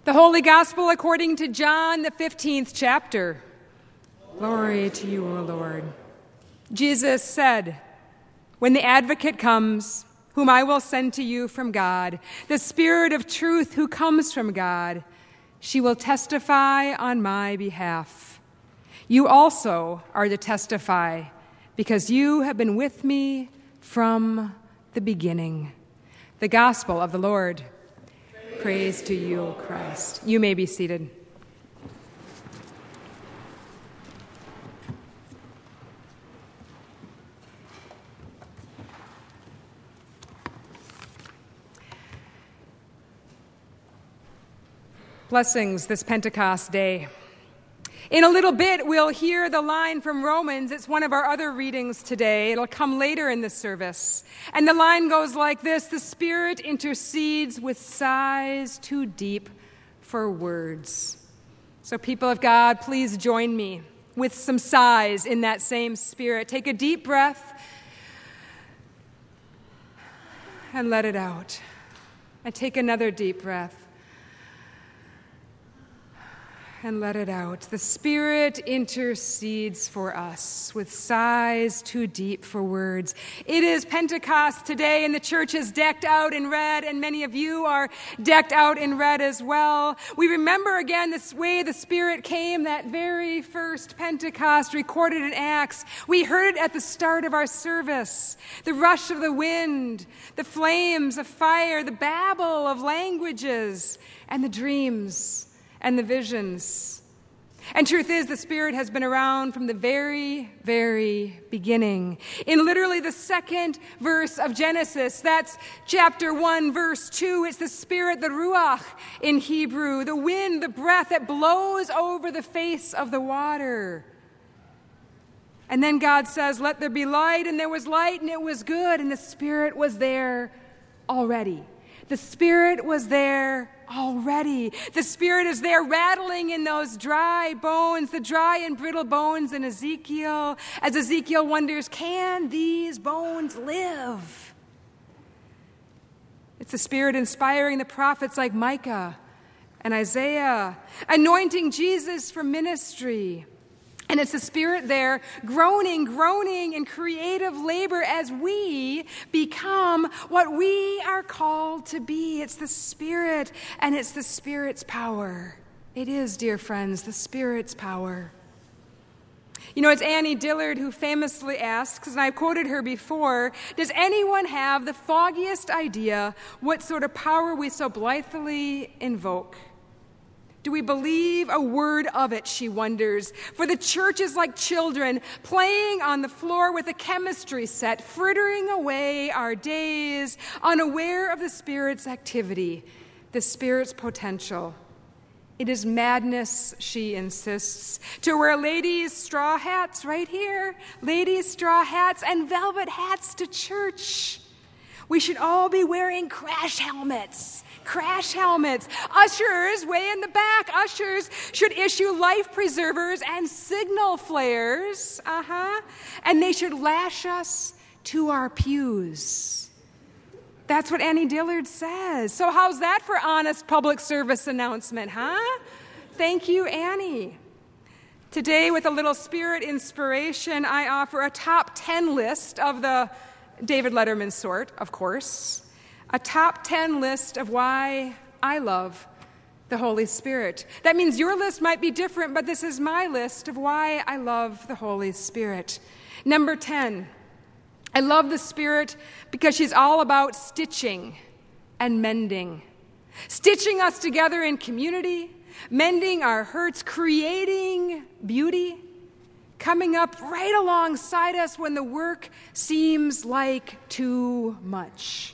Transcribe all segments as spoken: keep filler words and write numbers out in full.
The Holy Gospel according to John, the fifteenth chapter. Glory to you, O Lord. Jesus said, "When the Advocate comes, whom I will send to you from God, the Spirit of truth who comes from God, she will testify on my behalf. You also are to testify, because you have been with me from the beginning." The Gospel of the Lord. Praise to you, O Christ. You may be seated. Blessings this Pentecost day. In a little bit, we'll hear the line from Romans. It's one of our other readings today. It'll come later in the service. And the line goes like this: "The Spirit intercedes with sighs too deep for words." So people of God, please join me with some sighs in that same spirit. Take a deep breath and let it out. And take another deep breath and let it out. The Spirit intercedes for us with sighs too deep for words. It is Pentecost today, and the church is decked out in red, and many of you are decked out in red as well. We remember again this way the Spirit came, that very first Pentecost recorded in Acts. We heard it at the start of our service. The rush of the wind, the flames of fire, the babble of languages, and the dreams and the visions. And truth is, the Spirit has been around from the very, very beginning. In literally the second verse of Genesis, that's chapter one, verse two, it's the Spirit, the Ruach in Hebrew, the wind, the breath that blows over the face of the water. And then God says, "Let there be light," and there was light, and it was good, and the Spirit was there already. The Spirit was there already. The Spirit is there rattling in those dry bones, the dry and brittle bones in Ezekiel, as Ezekiel wonders, can these bones live? It's the Spirit inspiring the prophets like Micah and Isaiah, anointing Jesus for ministry. And it's the Spirit there groaning, groaning in creative labor as we become what we are called to be. It's the Spirit, and it's the Spirit's power. It is, dear friends, the Spirit's power. You know, it's Annie Dillard who famously asks, and I've quoted her before, does anyone have the foggiest idea what sort of power we so blithely invoke? Do we believe a word of it, she wonders? For the church is like children playing on the floor with a chemistry set, frittering away our days, unaware of the Spirit's activity, the Spirit's potential. It is madness, she insists, to wear ladies' straw hats right here, ladies' straw hats and velvet hats to church. We should all be wearing crash helmets. Crash helmets. Ushers, way in the back, ushers should issue life preservers and signal flares. Uh-huh. And they should lash us to our pews. That's what Annie Dillard says. So how's that for honest public service announcement, huh? Thank you, Annie. Today, with a little Spirit inspiration, I offer a top ten list of the David Letterman sort, of course. A top ten list of why I love the Holy Spirit. That means your list might be different, but this is my list of why I love the Holy Spirit. Number ten, I love the Spirit because she's all about stitching and mending. Stitching us together in community, mending our hurts, creating beauty, coming up right alongside us when the work seems like too much.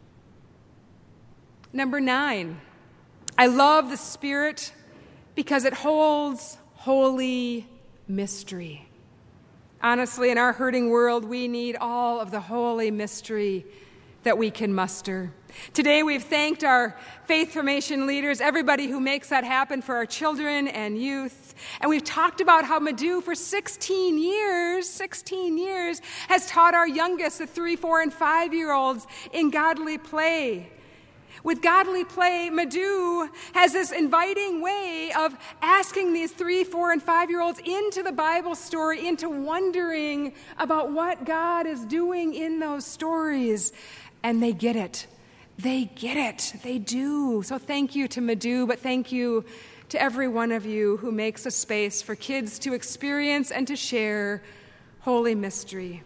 Number nine, I love the Spirit because it holds holy mystery. Honestly, in our hurting world, we need all of the holy mystery that we can muster. Today, we've thanked our faith formation leaders, everybody who makes that happen for our children and youth. And we've talked about how Madu, for sixteen years, sixteen years, has taught our youngest, the three, four, and five-year-olds, in godly play. With Godly Play, Madhu has this inviting way of asking these three, four, and five-year-olds into the Bible story, into wondering about what God is doing in those stories. And they get it. They get it. They do. So thank you to Madhu, but thank you to every one of you who makes a space for kids to experience and to share holy mystery.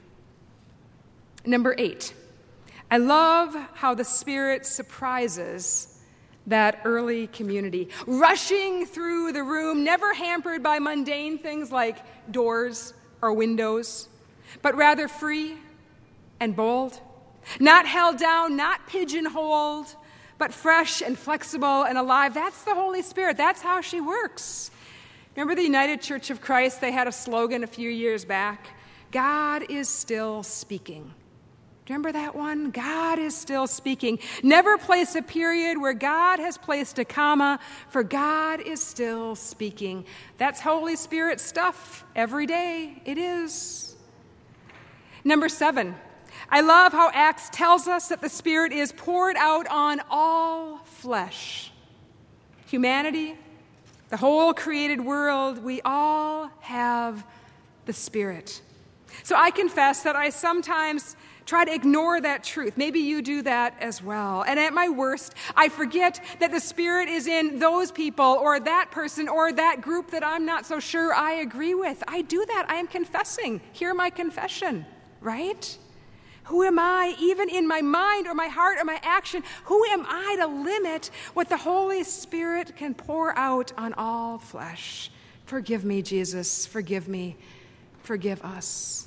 Number eight. I love how the Spirit surprises that early community, rushing through the room, never hampered by mundane things like doors or windows, but rather free and bold, not held down, not pigeonholed, but fresh and flexible and alive. That's the Holy Spirit. That's how she works. Remember the United Church of Christ? They had a slogan a few years back, God is still speaking. Remember that one? God is still speaking. Never place a period where God has placed a comma, for God is still speaking. That's Holy Spirit stuff every day. It is. Number seven, I love how Acts tells us that the Spirit is poured out on all flesh. Humanity, the whole created world, we all have the Spirit. So I confess that I sometimes try to ignore that truth. Maybe you do that as well. And at my worst, I forget that the Spirit is in those people or that person or that group that I'm not so sure I agree with. I do that. I am confessing. Hear my confession, right? Who am I, even in my mind or my heart or my action, who am I to limit what the Holy Spirit can pour out on all flesh? Forgive me, Jesus. Forgive me. Forgive us.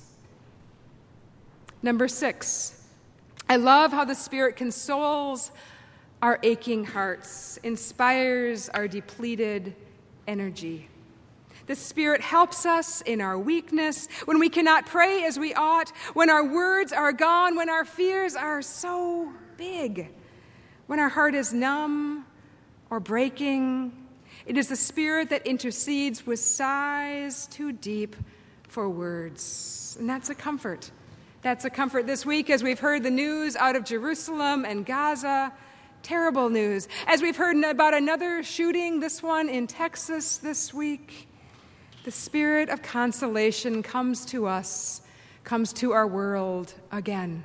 Number six, I love how the Spirit consoles our aching hearts, inspires our depleted energy. The Spirit helps us in our weakness, when we cannot pray as we ought, when our words are gone, when our fears are so big, when our heart is numb or breaking. It is the Spirit that intercedes with sighs too deep for words. And that's a comfort. That's a comfort this week as we've heard the news out of Jerusalem and Gaza. Terrible news. As we've heard about another shooting, this one in Texas this week, the Spirit of consolation comes to us, comes to our world again.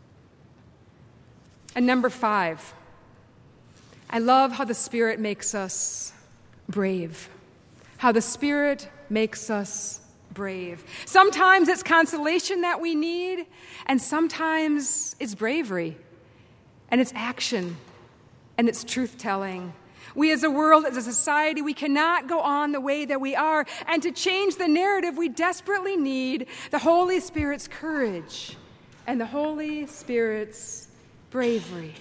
And number five, I love how the Spirit makes us brave. How the Spirit makes us brave. Sometimes it's consolation that we need, and sometimes it's bravery, and it's action, and it's truth-telling. We as a world, as a society, we cannot go on the way that we are, and to change the narrative, we desperately need the Holy Spirit's courage and the Holy Spirit's bravery.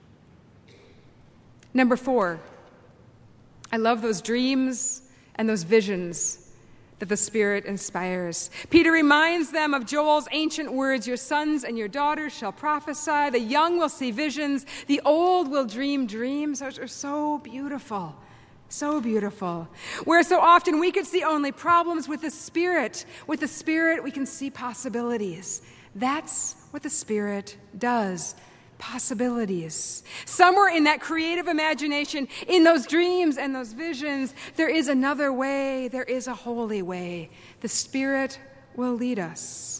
Number four, I love those dreams and those visions that the Spirit inspires. Peter reminds them of Joel's ancient words, your sons and your daughters shall prophesy, the young will see visions, the old will dream dreams. Those are so beautiful, so beautiful. Where so often we could see only problems, with the Spirit, with the Spirit we can see possibilities. That's what the Spirit does. Possibilities. Somewhere in that creative imagination, in those dreams and those visions, there is another way, there is a holy way. The Spirit will lead us.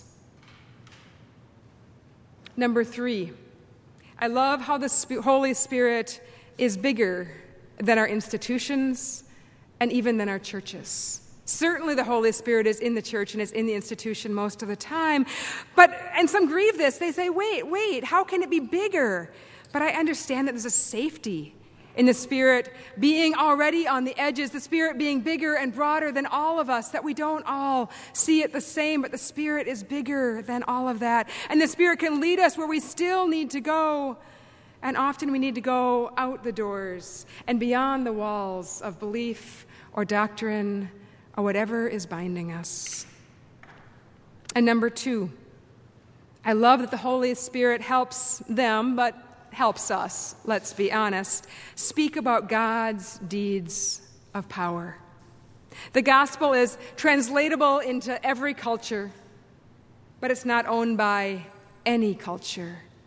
Number three, I love how the Sp- Holy Spirit is bigger than our institutions and even than our churches. Certainly the Holy Spirit is in the church and is in the institution most of the time. But, and some grieve this. They say, wait, wait, how can it be bigger? But I understand that there's a safety in the Spirit being already on the edges, the Spirit being bigger and broader than all of us, that we don't all see it the same, but the Spirit is bigger than all of that. And the Spirit can lead us where we still need to go. And often we need to go out the doors and beyond the walls of belief or doctrine or whatever is binding us. And number two, I love that the Holy Spirit helps them, but helps us, let's be honest, speak about God's deeds of power. The gospel is translatable into every culture, but it's not owned by any culture.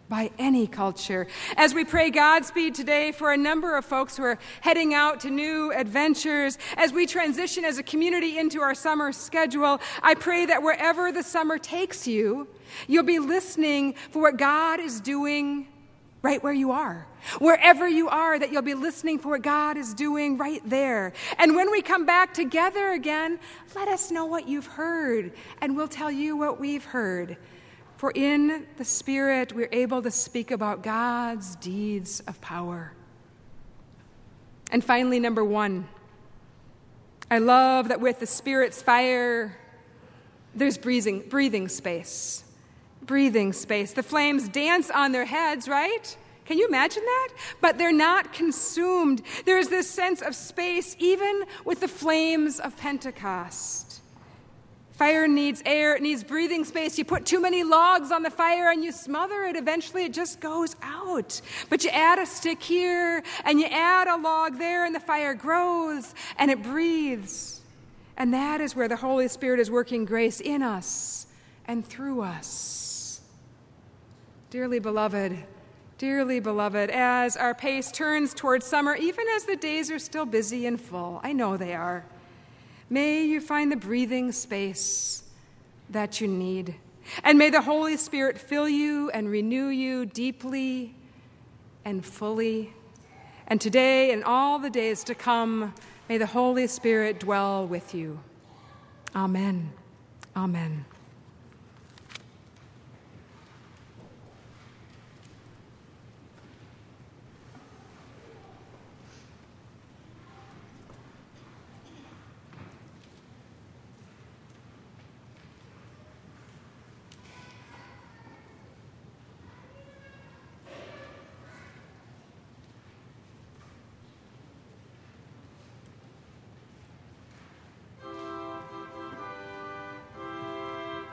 by any culture. As we pray Godspeed today for a number of folks who are heading out to new adventures, as we transition as a community into our summer schedule, I pray that wherever the summer takes you, you'll be listening for what God is doing right where you are. Wherever you are, that you'll be listening for what God is doing right there. And when we come back together again, let us know what you've heard, and we'll tell you what we've heard. For in the Spirit, we're able to speak about God's deeds of power. And finally, number one, I love that with the Spirit's fire, there's breathing, breathing space. Breathing space. The flames dance on their heads, right? Can you imagine that? But they're not consumed. There's this sense of space even with the flames of Pentecost. Fire needs air, it needs breathing space. You put too many logs on the fire and you smother it. Eventually it just goes out. But you add a stick here and you add a log there and the fire grows and it breathes. And that is where the Holy Spirit is working grace in us and through us. Dearly beloved, dearly beloved, as our pace turns towards summer, even as the days are still busy and full, I know they are, may you find the breathing space that you need. And may the Holy Spirit fill you and renew you deeply and fully. And today and all the days to come, may the Holy Spirit dwell with you. Amen. Amen.